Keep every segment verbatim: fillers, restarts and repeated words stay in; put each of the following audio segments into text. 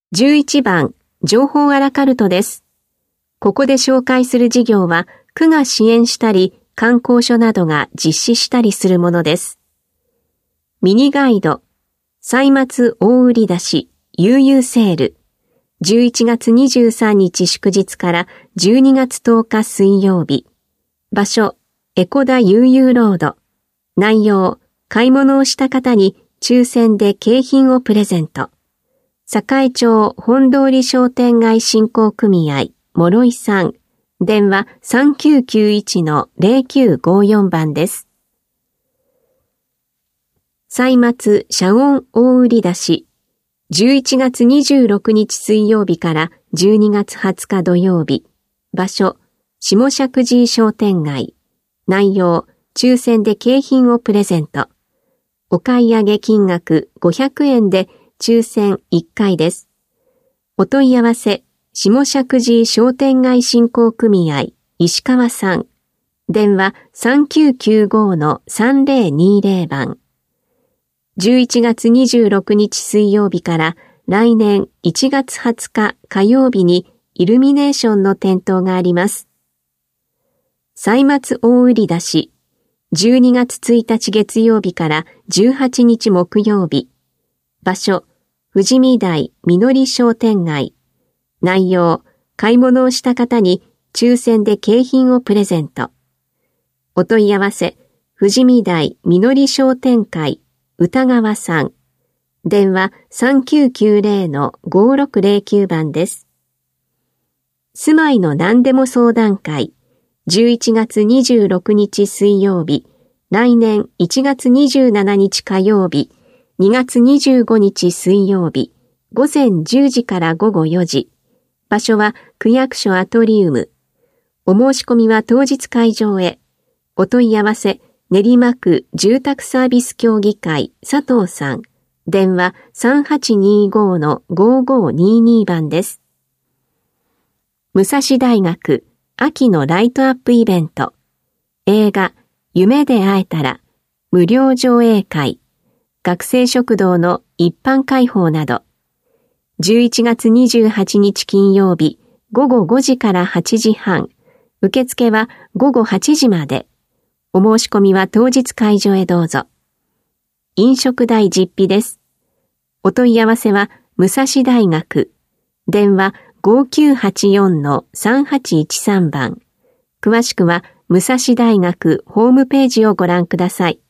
じゅういちばん、情報アラカルトです。ここで紹介する事業は、区が支援したり、観光所などが実施したりするものです。ミニガイド、歳末大売り出し、悠々セール、じゅういちがつにじゅうさんにち祝日からじゅうにがつとおか水曜日。場所、エコダ悠々ロード。内容、買い物をした方に抽選で景品をプレゼント。栄町本通り商店街振興組合、諸井さん。電話 さんきゅうきゅういちのゼロきゅうごよん 番です。歳末謝恩大売り出し。じゅういちがつにじゅうろくにち水曜日からじゅうにがつはつか土曜日。場所、下石神井商店街。内容、抽選で景品をプレゼント。お買い上げ金額ごひゃくえんで抽選いっかいです。お問い合わせ、下石神井商店街振興組合、石川さん。電話 さんきゅうきゅうごのさんぜろにぜろ 番。じゅういちがつにじゅうろくにち水曜日から来年いちがつはつか火曜日にイルミネーションの点灯があります。歳末大売り出し。じゅうにがつついたち月曜日からじゅうはちにち木曜日。場所、富士見台みのり商店街。内容、買い物をした方に抽選で景品をプレゼント。お問い合わせ、富士見台みのり商店会、歌川さん。電話 さんきゅうきゅうゼロのごろくゼロきゅう 番です。住まいの何でも相談会。じゅういちがつにじゅうろくにち水曜日。来年いちがつにじゅうしちにち火曜日。にがつにじゅうごにち水曜日。ごぜんじゅうじからごごよじ。場所は区役所アトリウム。お申し込みは当日会場へ。お問い合わせ、練馬区住宅サービス協議会佐藤さん。電話 さんはちにごのごごにに 番です。武蔵大学秋のライトアップイベント。映画夢で会えたら無料上映会。学生食堂の一般開放など。じゅういちがつにじゅうはちにち金曜日ごごごじからはちじはん。受付はごごはちじまで。お申し込みは当日会場へどうぞ。飲食代実費です。お問い合わせは武蔵大学。電話 ごきゅうはちよんのさんはちいちさん 番。詳しくは武蔵大学ホームページをご覧ください。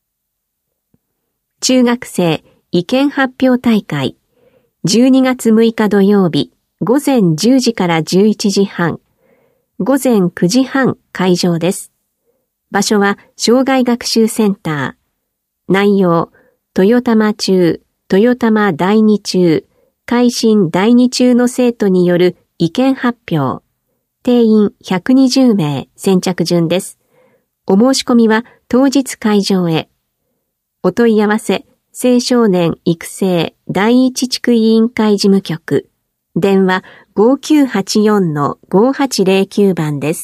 中学生意見発表大会。じゅうにがつむいか土曜日、ごぜんじゅうじからじゅういちじはん。ごぜんくじはん会場です。場所は障害学習センター。内容、豊玉中、豊玉第二中、海進第二中の生徒による意見発表。定員ひゃくにじゅうめい、先着順です。お申し込みは当日会場へ。お問い合わせ、青少年育成第一地区委員会事務局。電話 ごきゅうはちよんのごはちゼロきゅう 番です。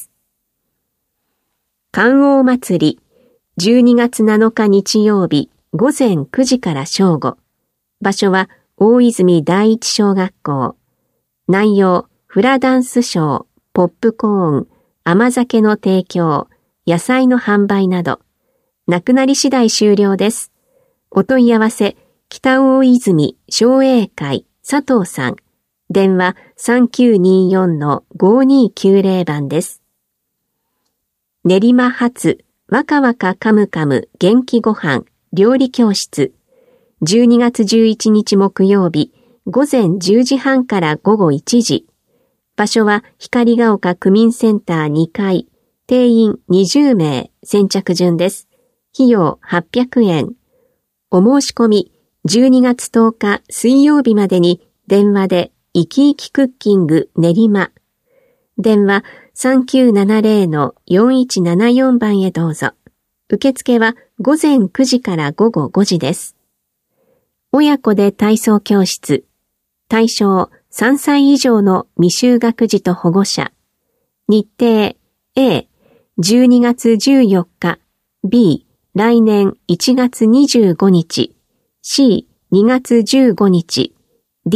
観桜祭り、じゅうにがつなのか日曜日、ごぜんくじから正午。場所は大泉第一小学校。内容、フラダンスショー、ポップコーン、甘酒の提供、野菜の販売など。なくなり次第終了です。お問い合わせ、北大泉商栄会佐藤さん。電話 さんきゅうによんのごにきゅうゼロ 番です。練馬発わかわかカムカム元気ごはん料理教室。じゅうにがつじゅういちにち木曜日、ごぜんじゅうじはんからごごいちじ。場所は光が丘区民センターにかい。定員にじゅうめい、先着順です。費用はっぴゃくえん。お申し込み、じゅうにがつとおか水曜日までに電話でいきいきクッキング練馬。電話 さんきゅうななゼロのよんいちななよん 番へどうぞ。受付はごぜんくじからごごごじです。親子で体操教室。対象さんさい以上の未就学児と保護者。日程 A、じゅうにがつじゅうよっか。B、来年いちがつにじゅうごにち。C、にがつじゅうごにち。D、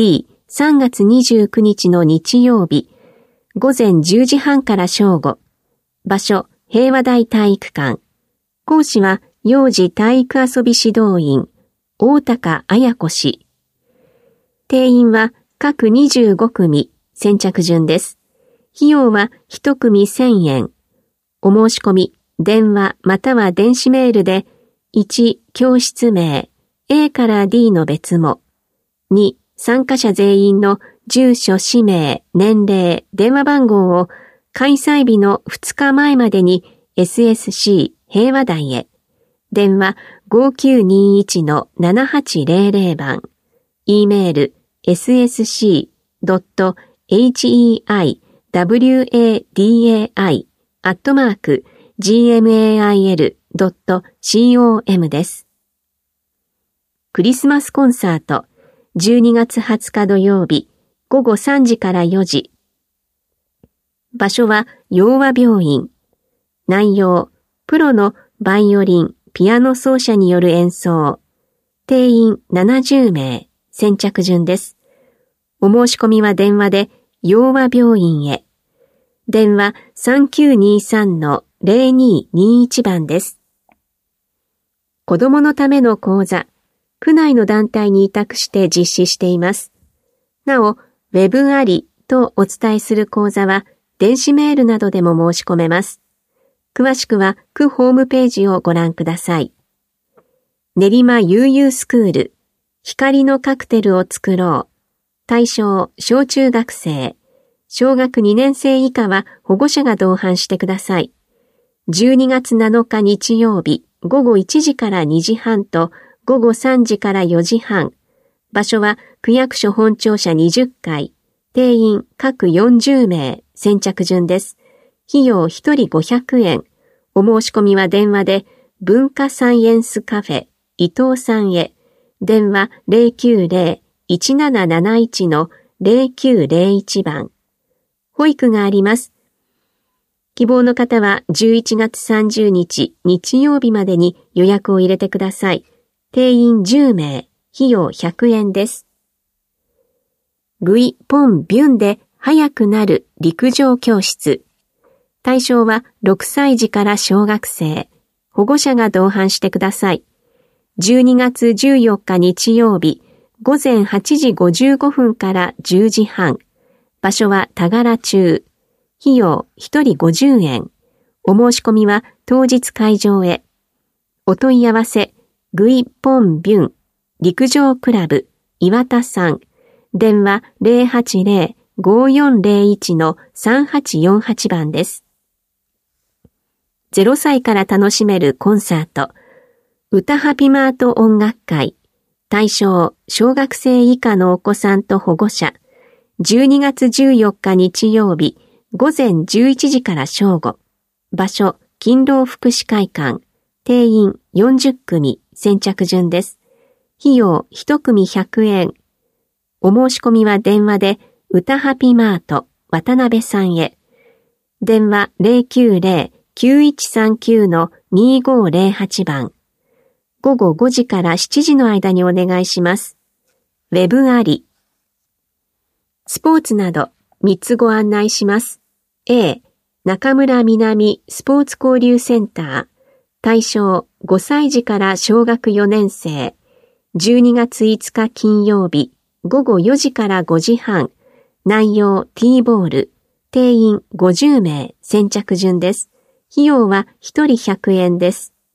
さんがつにじゅうくにちの日曜日、ごぜんじゅうじはんから正午。場所、平和台体育館。講師は、幼児体育遊び指導員、大高彩子氏。定員は各にじゅうごくみ、先着順です。費用はいちくみせんえん。お申し込み、電話または電子メールで、いち、教室名、A から D の別も。に、参加者全員の住所、氏名、年齢、電話番号を開催日のふつかまえまでに エスエスシー 平和台へ。電話 ごきゅうにいちのななはちぜろぜろ 番。E メール エスエスシードットヘイワイダブリューエーディーエーアイ アットマーク ジーエムエーアイエルドットコム です。クリスマスコンサートじゅうにがつはつか土曜日ごごさんじからよじ。場所は洋和病院。内容、プロのバイオリン、ピアノ奏者による演奏。定員ななじゅうめい、先着順です。お申し込みは電話で洋和病院へ。電話 さんきゅうにさんのぜろににいち 番です。子供のための講座、区内の団体に委託して実施しています。なお、ウェブありとお伝えする講座は電子メールなどでも申し込めます。詳しくは区ホームページをご覧ください。練馬悠々スクール、光のカクテルを作ろう。対象、小中学生。小学にねんせい以下は保護者が同伴してください。じゅうにがつなのか日曜日、ごごいちじからにじはんとごごさんじからよじはん。場所は区役所本庁舎にじゅっかい。定員各よんじゅうめい、先着順です。費用ひとりごひゃくえん。お申し込みは電話で文化サイエンスカフェ伊藤さんへ。電話 ゼロきゅうゼロ いちなななないちのぜろきゅうぜろいち 番。保育があります。希望の方はじゅういちがつさんじゅうにち日曜日までに予約を入れてください。定員じゅうめい、費用ひゃくえんです。グイ・ポン・ビュンで早くなる陸上教室。対象はろくさいじから小学生。保護者が同伴してください。じゅうにがつじゅうよっか日曜日、ごぜんはちじごじゅうごふんからじゅうじはん。場所は田柄中。費用ひとりごじゅうえん。お申し込みは当日会場へ。お問い合わせ、グイ・ポン・ビュン、陸上クラブ、岩田さん。電話 ゼロはちゼロ ごよんゼロいちのさんはちよんはち 番です。ゼロさいから楽しめるコンサート、歌ハピマート音楽会。対象、小学生以下のお子さんと保護者。じゅうにがつじゅうよっか日曜日、ごぜんじゅういちじから正午。場所、勤労福祉会館。定員よんじゅっくみ、先着順です。費用いちくみひゃくえん。お申し込みは電話で、歌ハピマート、渡辺さんへ。電話 ゼロきゅうゼロ きゅういちさんきゅうのにごゼロはち 番。ごごごじからしちじの間にお願いします。ウェブあり。スポーツなどみっつご案内します。A、中村南スポーツ交流センター。対象ごさいじから小学よねんせい。じゅうにがついつか金曜日、ごごよじからごじはん。内容 T ボール。定員ごじゅうめい、先着順です。費用はひとりひゃくえんです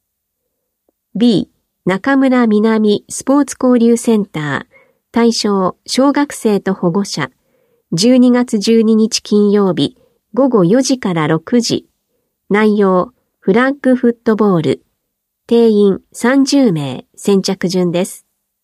。B、中村南スポーツ交流センター。対象小学生と保護者。じゅうにがつじゅうににち金曜日、ごごよじからろくじ。内容フラッグフットボール。定員さんじゅうめい、先着順です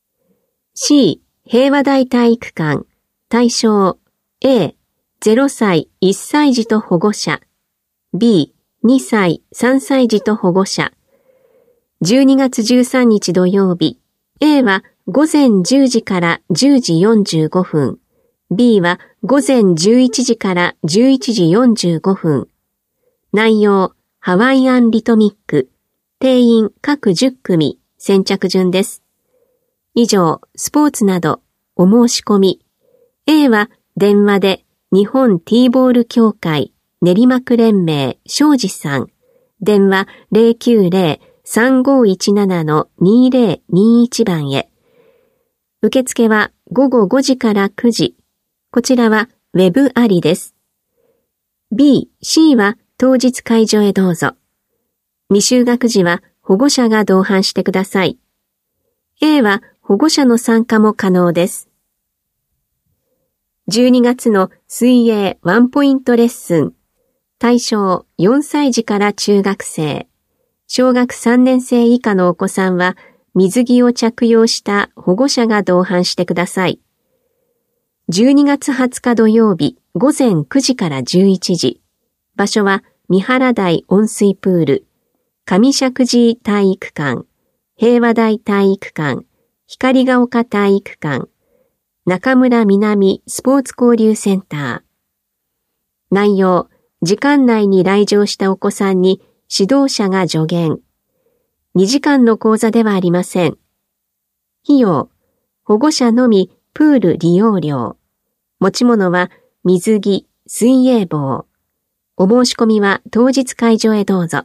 。C、平和台体育館。対象 A、ゼロさい、いっさいじと保護者。B、にさい、さんさいじと保護者。じゅうにがつじゅうさんにち土曜日、A はごぜんじゅうじからじゅうじよんじゅうごふん。B はごぜんじゅういちじからじゅういちじよんじゅうごふん。内容、ハワイアンリトミック。定員各じゅっくみ、先着順です。以上、スポーツなど、お申し込み。 A は電話で日本ティーボール協会練馬区連盟庄司さん、電話 ゼロきゅうゼロ さんごいちなな にゼロにいち 番へ。受付はごごごじからくじ。こちらはウェブありです。B、C は当日会場へどうぞ。未就学児は保護者が同伴してください。A は保護者の参加も可能です。じゅうにがつの水泳ワンポイントレッスン。対象よんさい児から中学生。小学さんねん生以下のお子さんは水着を着用した保護者が同伴してください。じゅうにがつはつか土曜日ごぜんくじからじゅういちじ。場所は三原台温水プール、上石神井体育館、平和台体育館、光が丘体育館、中村南スポーツ交流センター。内容、時間内に来場したお子さんに指導者が助言。にじかんの講座ではありません。費用、保護者のみプール利用料。持ち物は水着、水泳帽。お申し込みは当日会場へどうぞ。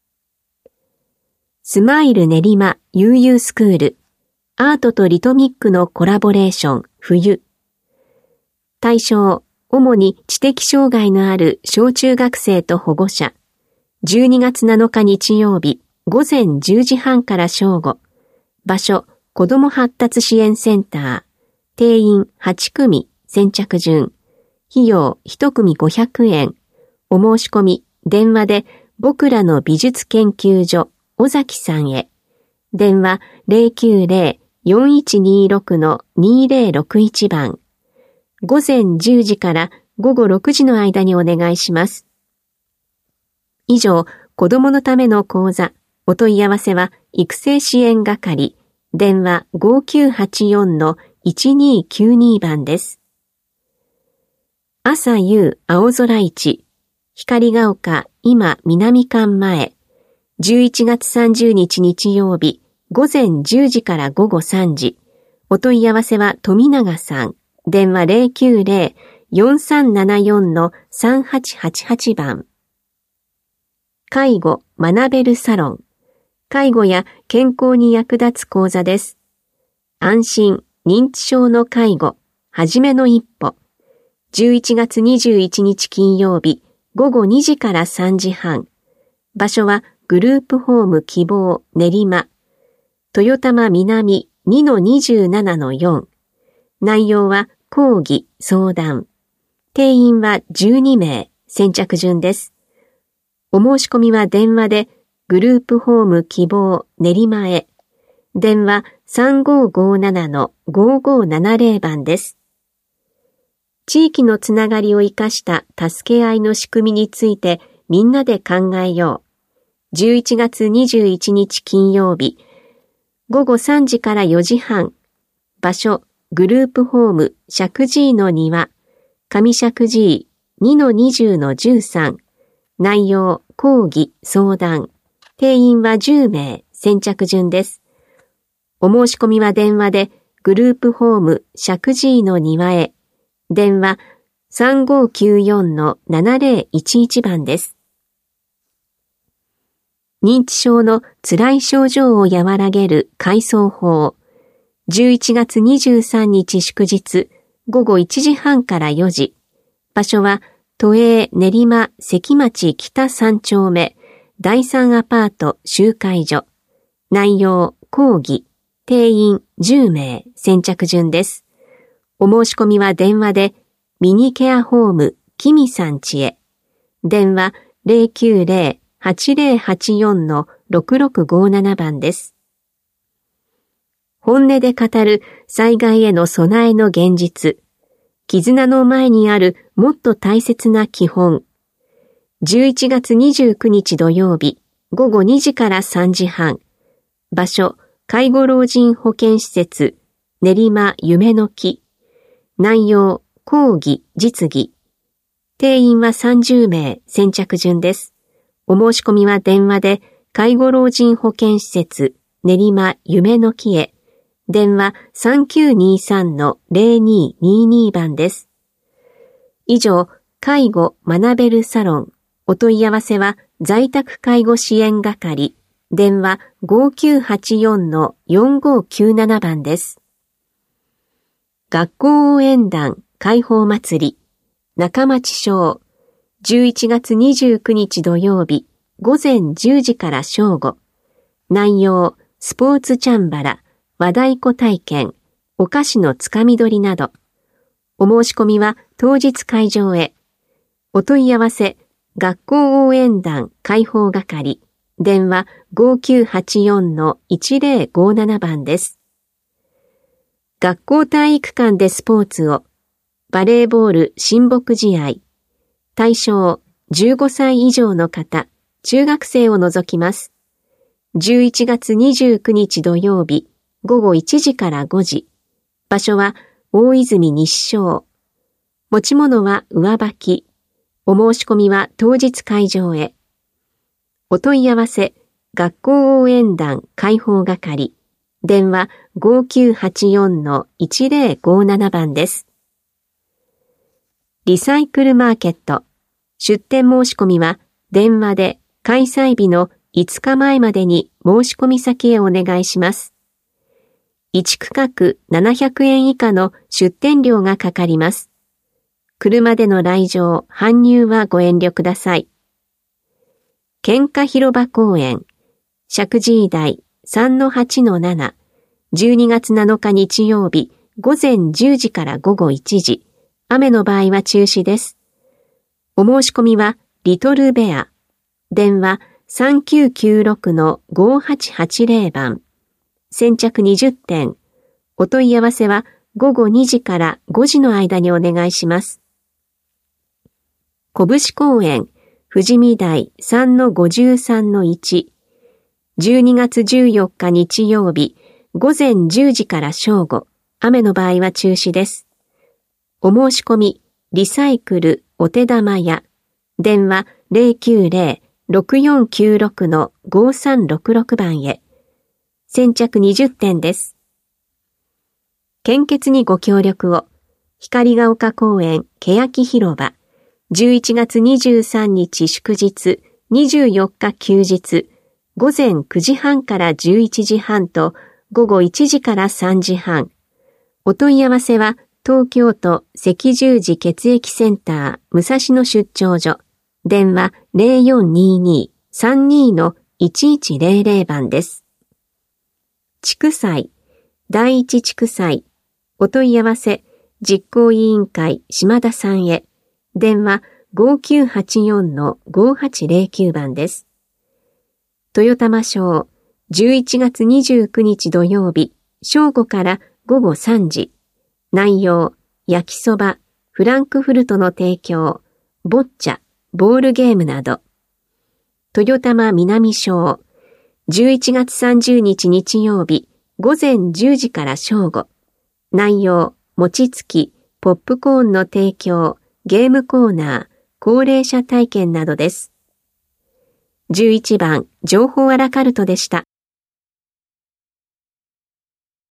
スマイル練馬悠々スクール。アートとリトミックのコラボレーション冬。対象、主に知的障害のある小中学生と保護者。じゅうにがつなのか日曜日、ごぜんじゅうじはんから正午。場所、子ども発達支援センター。定員はちくみ、先着順。費用いちくみごひゃくえん。お申し込み、電話で僕らの美術研究所、尾崎さんへ。電話 ゼロきゅうゼロ よんいちにろく にゼロろくいち 番。ごぜんじゅうじからごごろくじの間にお願いします。以上、子供のための講座。お問い合わせは育成支援係。電話 ごきゅうはちよん いちにきゅうに 番です。朝夕青空市。光が丘今南館前。じゅういちがつさんじゅうにち日曜日。ごぜんじゅうじからごごさんじ。お問い合わせは富永さん。電話 ゼロきゅうゼロ よんさんななよん さんはちはちはち 番。介護学べるサロン。介護や健康に役立つ講座です。安心、認知症の介護、はじめの一歩。じゅういちがつにじゅういちにち金曜日、ごごにじからさんじはん。場所はグループホーム希望練馬。豊玉南 にのにじゅうななのよん。内容は講義、相談。定員はじゅうにめい、先着順です。お申し込みは電話でグループホーム希望練馬へ。電話 さんごごなな ごごななゼロ 番です。地域のつながりを生かした助け合いの仕組みについてみんなで考えよう。じゅういちがつにじゅういちにち金曜日、ごごさんじからよじはん。場所、グループホーム石神井の庭。上石神井 にのにじゅうのじゅうさん。内容、講義、相談。定員はじゅうめい、先着順です。お申し込みは電話で、グループホーム石神井の庭へ。電話 さんごきゅうよん ななゼロいちいち 番です。認知症の辛い症状を和らげる回想法。じゅういちがつにじゅうさんにち祝日、ごごいちじはんからよじ。場所は、都営練馬関町北さんちょうめ、だいさんアパート集会所。内容、講義。定員じゅうめい、先着順です。お申し込みは電話で、ミニケアホーム、きみさんちへ。電話 ゼロきゅうゼロ はちゼロはちよん ろくろくごなな 番です。本音で語る災害への備えの現実。絆の前にあるもっと大切な基本。じゅういちがつにじゅうくにち土曜日、ごごにじからさんじはん。場所、介護老人保健施設、練馬夢の木。内容、講義、実技。定員はさんじゅうめい、先着順です。お申し込みは電話で、介護老人保健施設、練馬夢の木へ。 電話 さんきゅうにさんのゼロにーにーにー 番です。以上、介護学べるサロン。お問い合わせは在宅介護支援係。電話 ごきゅうはちよんのよんごきゅうなな 番です。学校応援団開放祭り。中町小。じゅういちがつにじゅうくにち土曜日。午前じゅうじから正午。内容、スポーツチャンバラ、和太鼓体験、お菓子のつかみ取りなど。お申し込みは当日会場へ。お問い合わせ、学校応援団開放係。電話 ごきゅうはちよんのいちゼロごなな 番です。学校体育館でスポーツを。バレーボール親睦試合。対象じゅうごさい以上の方、中学生を除きます。じゅういちがつにじゅうくにち土曜日、ごごいちじからごじ。場所は大泉西小。持ち物は上履き。お申し込みは当日会場へ。お問い合わせ、学校応援団開放係。電話 ごきゅうはちよんのいちゼロごなな 番です。リサイクルマーケット。出店申し込みは電話で開催日のいつかまえまでに申し込み先へお願いします。いち区画ななひゃくえん以下の出店料がかかります。車での来場、搬入はご遠慮ください。喧嘩広場公園、石神井台 さんのはちのなな、じゅうにがつなのか日曜日、午前じゅうじからごごいちじ、雨の場合は中止です。お申し込みはリトルベア、電話 さんきゅうきゅうろくのごはちはちゼロ 番、先着にじゅってん、お問い合わせはごごにじからごじの間にお願いします。拳公園、富士見台 さんのごじゅうさんのいち、じゅうにがつじゅうよっか日曜日、午前じゅうじから正午、雨の場合は中止です。お申し込み、リサイクルお手玉屋、電話 ゼロきゅうゼロ ろくよんきゅうろくのごさんろくろく 番へ。先着にじゅってんです。献血にご協力を。光が丘公園欅広場。じゅういちがつにじゅうさんにち祝日、にじゅうよっか休日、午前くじはんからじゅういちじはんと午後いちじからさんじはん。お問い合わせは東京都赤十字血液センター武蔵野出張所。電話 ゼロよんにーにー さんにーのいちいちゼロゼロ 番です。畜祭、第一畜祭。お問い合わせ、実行委員会島田さんへ。電話 ごきゅうはちよんのごはちゼロきゅう 番です。豊玉小、じゅういちがつにじゅうくにち土曜日、正午からごごさんじ。内容、焼きそば、フランクフルトの提供、ボッチャ、ボールゲームなど。豊玉南小、じゅういちがつさんじゅうにち日曜日、午前じゅうじから正午。内容、餅つき、ポップコーンの提供、ゲームコーナー、高齢者体験などです。じゅういちばん、情報アラカルトでした。